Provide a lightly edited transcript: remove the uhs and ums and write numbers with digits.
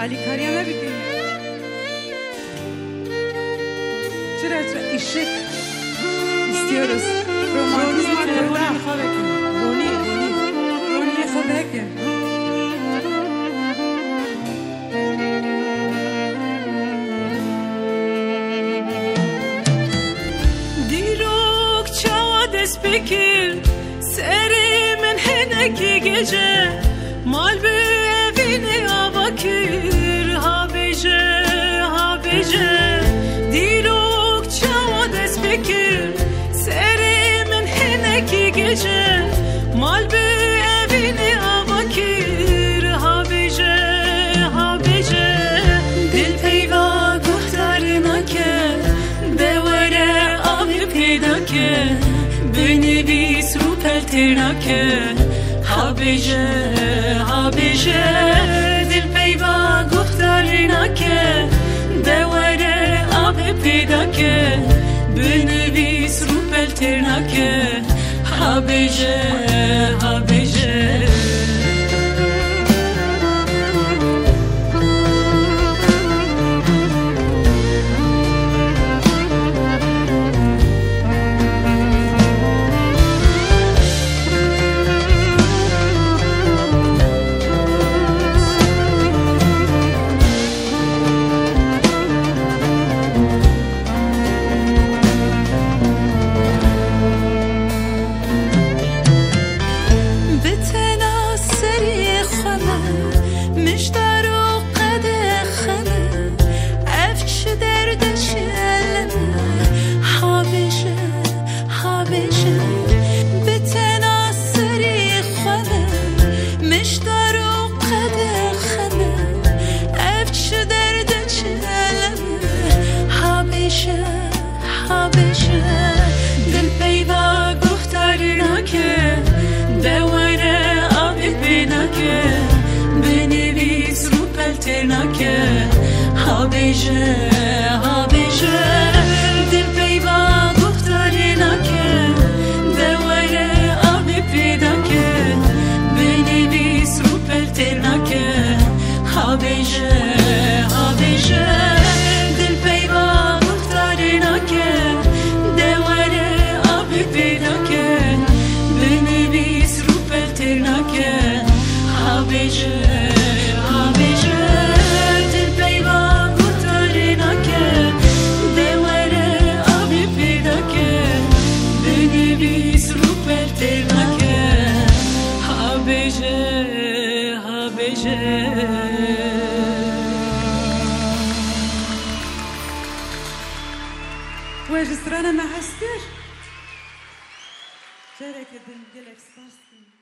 علی کاریه نبیدی چرا اشک istiyoruz romantizm telefonu خوابه کن رونی خوابه کن دیروک çağa despekir serimin heneki gece malbü evini avakir habece دیروک çağa despekir serimin heneki gece malbü evini avakir habece dil peyva guhtarına ke devere abi peyda ke beni bis ru pelterna ke habece dil peyva guhtarına ke devere abi peyda ke beni bis ru pelterna ke habece دل پیدا گفتارنا که دوره آبی پیدا که بنویس رو پلترنا که habece dil peyva guhtarına ke devere abi peyda ke benivis ru pelterna ke habece dil peyva guhtarına ke devere abi peyda ke benivis ru pelterna ke habece وجسرانه ما هستش شارك دل اكسبانسي